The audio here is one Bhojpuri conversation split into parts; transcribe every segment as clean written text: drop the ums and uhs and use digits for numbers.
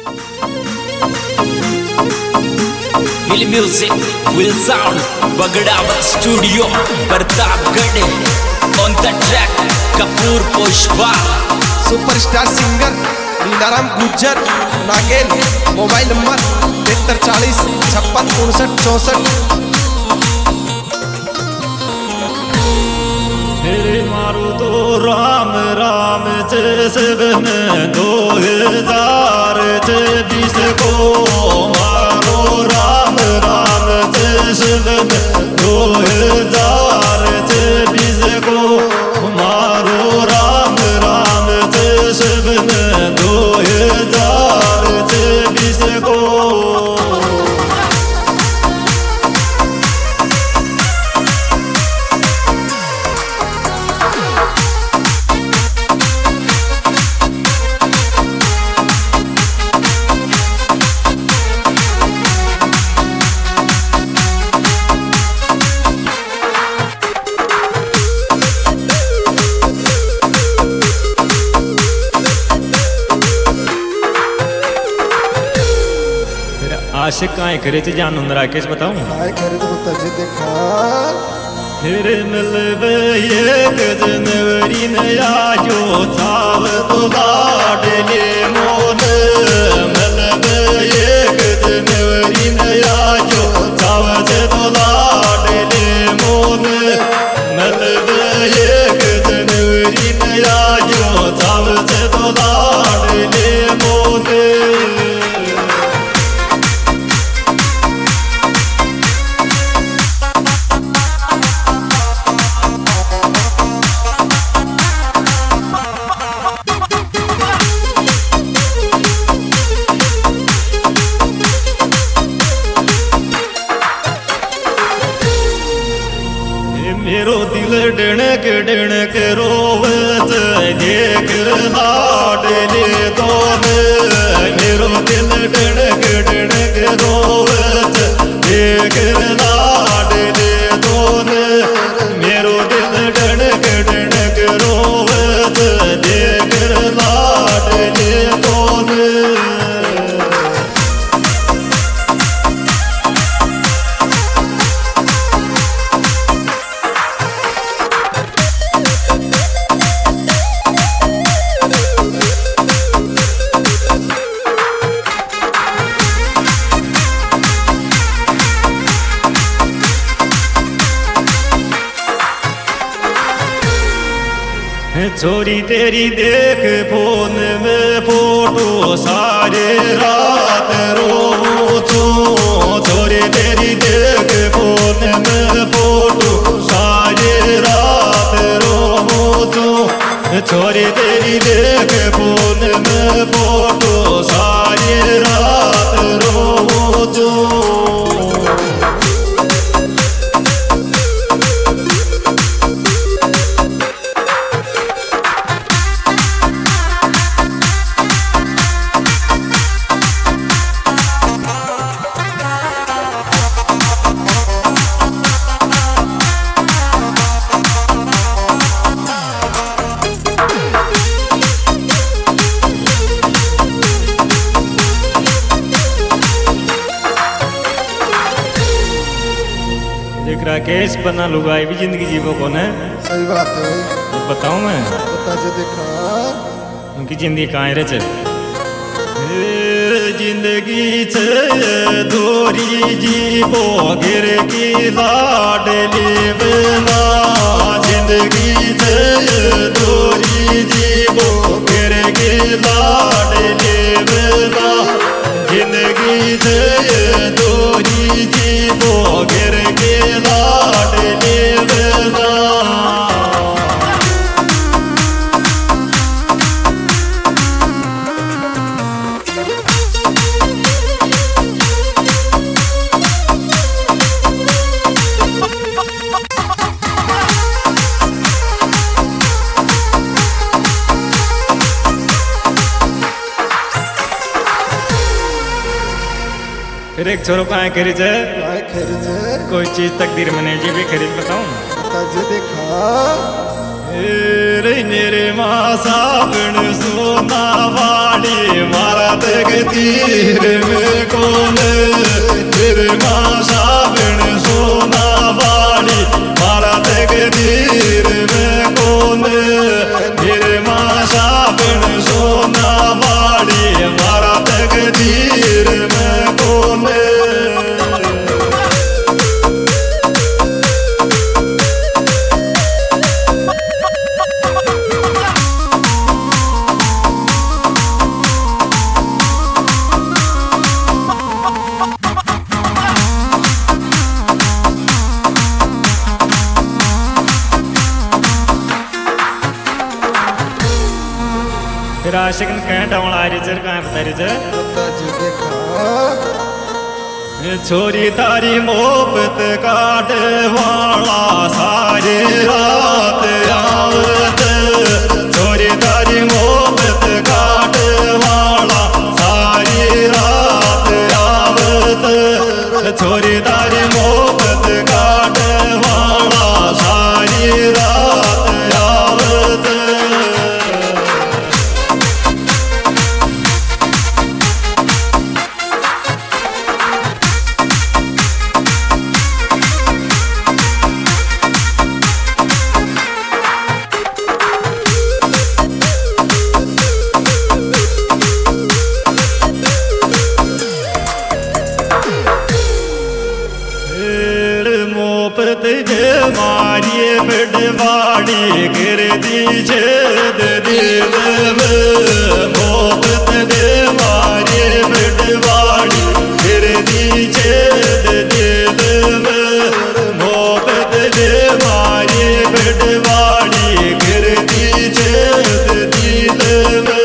Will music, will sound, Bagadavat Studio, Pratapgarh. On the track, Kapoor Pushpa. Superstar singer Nilaram Gujjar नागेल। Mobile number 73 40 56 59 64। मारू तो राम राम जैसे में 2024 को मारो राम राम जैसे में 2024 को मारो राम राम जैसे में 2024 को। आशिक काहे करे थे जानू राकेश बताऊं काहे करे तो तजे देखा फिर मिलवे एक जनवरी ने आजो थाव तो लाडले मोन मिलवे एक जनवरी ने आजो थाव तो लाडले मोन मिलवे एक जनवरी ने आजो थाव तो लाडले मोन। मेरो दिल डणक डणक रोवत देख लाडले दोन मेरो दिल डणक डणक रोवत देख लाडले दोन मेरो दिल डणक डणक रोवत देख लाडले दोन। छोरी तेरी देख फोन में फोटो सारे रात रोऊं छोरी तेरी देख फोन में फोटो सारे रात रोऊं छोरी तेरी देख फोन में फोटो सारे रात रोऊं। राकेश बना लुगाई भी जिंदगी जीवो कौन है। सही बात है तो बताऊं मैं तजे देखा उनकी जिंदगी कहाँ रच जिंदगी से दोरी जीवो गिर की लाडली बना जिंदगी से दोरी जीवो गिर की लाडली बना जिंदगी से दोरी जीवो गिर के लाडली बना। फिर एक छोरो कहाँ खरीद काहे खरीद कोई चीज तकदीर में नहीं जी भी खरीद बताऊं तजे देखा निर्मा साबण सोना वाली मारा तक तीर में कौन निर्मा साबण सोना वाली मारा तक तीर में कौन निर्मा साबण सोना वाली मारा तक तीर में कौन फिर आशिक ने कह डाउन आ रही जर कहाँ बता रही जर बता जे देखा छोरी तारी मोहब्बत काट वाला सारी रात आवत छोरी तारी मोहब्बत काट वाला सारी रात आवत छोरी तारी मोहब्बत काट वाला सारी रात आवत मोहब्बत जे मारिए बड़वाड़ी गिर दीजे दिल में मोहब्बत जे मारिए बड़वाड़ी गिर दीजे दिल में मोहब्बत जे मारिए बड़वाड़ी गिर दीजे दिल में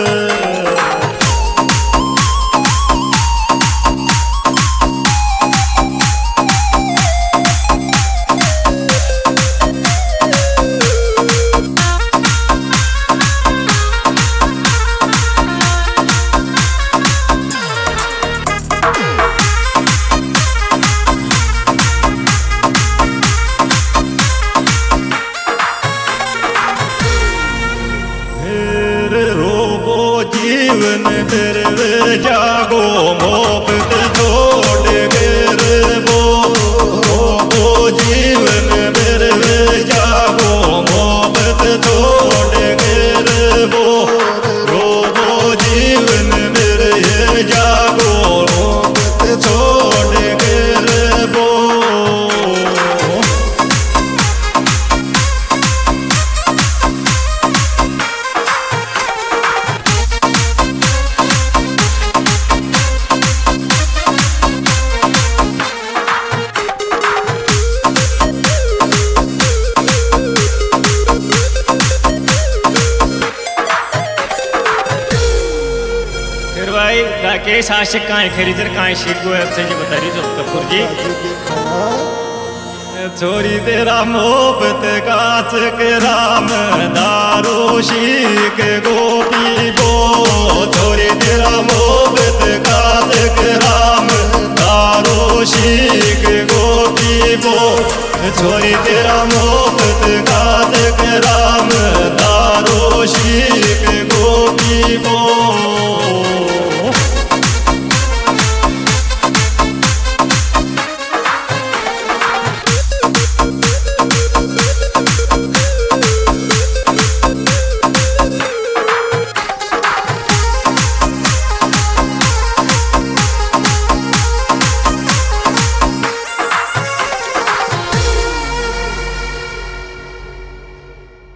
जीवन तेरे जागो मोहब्बत छोड़ कर वो जीवन मेरे जागो मोहब्बत छोड़ कर वो जीवन मेरे जागो मोहब्बत छोड़ कर वो भाई राकेश आशिक कहाँ है खरीदर कहाँ है शीट को आपसे जी बता रही जो कपूर जी छोरी तेरा मोहब्बत कांच के राम दारो शीक गोपी बो छोरी तेरा मोहब्बत कांच के राम दारो शीक गोपी बो छोरी तेरा